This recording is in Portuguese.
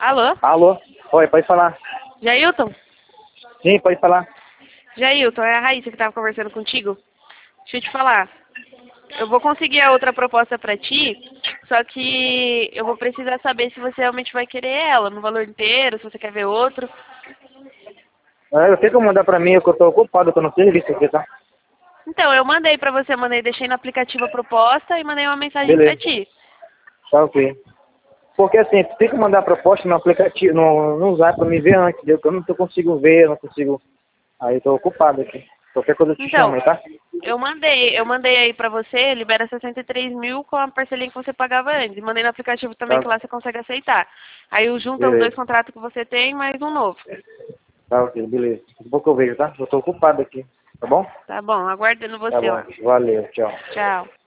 Alô? Alô? Oi, pode falar. Jailton? Sim, pode falar. Jailton, é a Raíssa que estava conversando contigo. Deixa eu te falar. Eu vou conseguir a outra proposta pra ti, só que eu vou precisar saber se você realmente vai querer ela, no valor inteiro, se você quer ver outro. Eu tenho que mandar pra mim, que eu tô ocupado, eu tô no serviço aqui, tá? Então, eu mandei pra você, deixei no aplicativo a proposta e mandei uma mensagem pra Beleza. ti. Tá ok. Porque assim, tem que mandar a proposta no aplicativo, no Zap pra me ver antes, entendeu? Que eu não consigo ver, eu não consigo. Aí eu tô ocupado aqui. Qualquer coisa eu te chamo Então, aí, tá? eu mandei aí pra você, libera 63 mil com a parcelinha que você pagava antes. E mandei no aplicativo também Tá, que lá você consegue aceitar. Aí eu junto os dois beleza. contratos que você tem, mais um novo. Tá ok, beleza. Daqui a pouco eu vejo, tá? Eu tô ocupado aqui, tá bom? Tá bom, aguardando Tá você bom. lá. Valeu, tchau. Tchau.